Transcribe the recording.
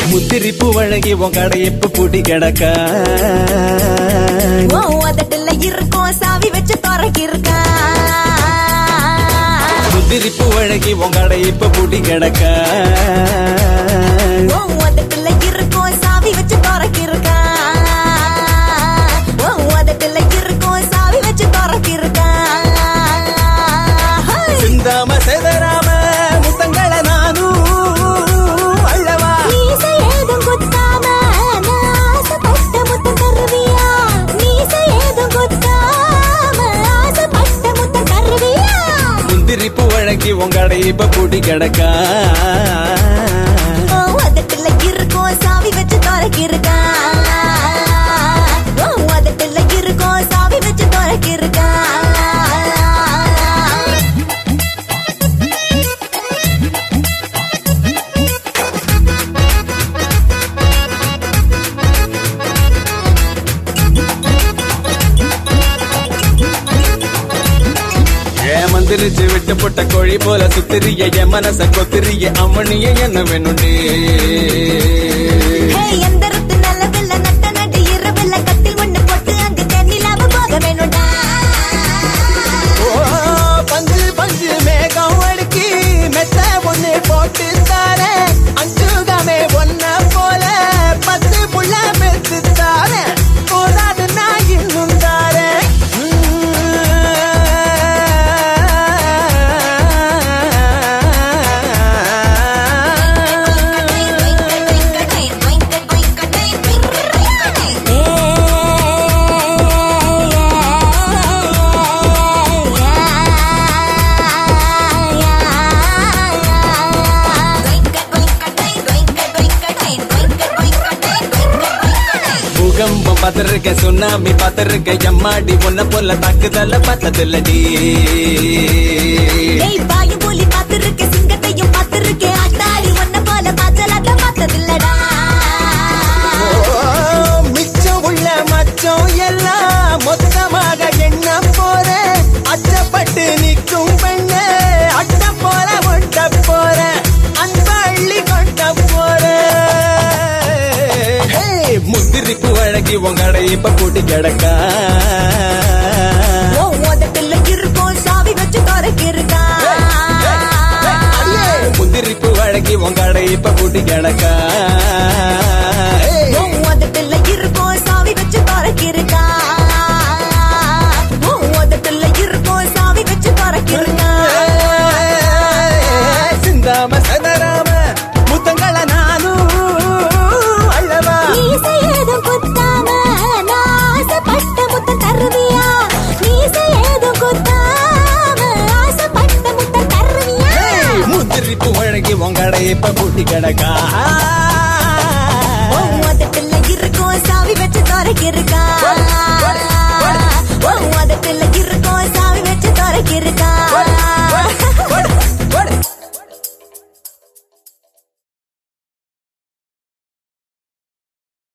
முத்திரி பூவழகி உன் கடையப்பு பூட்டி கிடக்கா அதட்டுல இருக்கும் சாவி வச்சு துறக்கிருக்கா முத்திரி பூவழகி உன் கடையப்பு பூட்டி கிடக்கா அதட்டுல இருக்கும் சாவி வச்சு துறக்கிருக்கா அதட்டுல இருக்கும் சாவி வச்சு துறக்கிருக்கா சிந்தாம செதராம முத்தங்கள நானும் அள்ளவா மீசை ஏதும் குத்தாம ஆசைப்பட்ட முத்தம் தருவியா மீசை ஏதும் குத்தாம ஆசைப்பட்ட முத்தம் தருவியா முந்திரி பூவழகி உன் கடையப்ப பூட்டி கிடக்கா அதட்டுல இருக்கும் சாவி வச்சு துறக்கிருக்கா அதட்டுல இருக்கும் சாவி வச்சு துறக்கிருக்கா மந்திரிச்சு விட்டு போட்ட கோழி போல சுத்திரிய என் மனச கொத்திரிய அம்மனிய என்ன வேணுண்டே எந்தரத்து நல்லவில்ல நட்ட நடு இரவில்ல கட்டில் ஒண்ணு போட்டு அங்கு தென்னிலாம போக வேணும்டா பஞ்சு பஞ்சு மேகம் அடுக்கி மெத்த ஒண்ணு போட்டு தாரே அஞ்சுகமே ஒன்ன போல 10 புள்ள மெத்து தாரே போதாது நான் இன்னும் தாரே பூகம்பம் பார்த்திருக்க சுனாமி பார்த்திருக்க எம்மாடி உன்ன போல தாக்குதல பார்த்ததில்லடி பாயும் போலி பார்த்திருக்க சிங்கத்தையும் பார்த்திருக்க அட்டாடி ஒன்ன போல பாச்சலாட்ட பார்த்ததில்லடா மிச்சம் உள்ள மச்சம் எல்லாம் மொத்தமாக எண்ண போற அச்சப்பட்டு நிற்கும் பெண்ணு அட்ட போல ஒட்ட போற அன்பள்ளி கொண்ட போற முந்திரி பூவழகி உன் கடை இப்ப கூட்டி கிடக்கா அதட்டுல இருக்கும் சாவி வச்சு துறக்கிருக்கா முந்திரி பூவழகி உன் கடை இப்ப கூட்டி கிடக்கா அதட்டுல இருக்கும் சாவி வச்சு துறக்கிருக்கா அதட்டுல இருக்கும் சாவி வச்சு துறக்கிருக்கா சிந்தாம சதராம முத்தங்கள நானும் அள்ளவா மீசை ஏதும் குத்தாம ஆசைப்பட்ட முத்தம் தருவியா மீசை ஏதும் குத்தாம ஆசைப்பட்ட முத்தம் தருவியா முந்திரி பூவழகி உன் கடை இப்ப கூட்டி கிடக்கா அதட்டுல இருக்கும் சாவி வச்சு துறக்கிருக்கா அதட்டுல இருக்கும் சாவி வச்சு துறக்கிருக்கா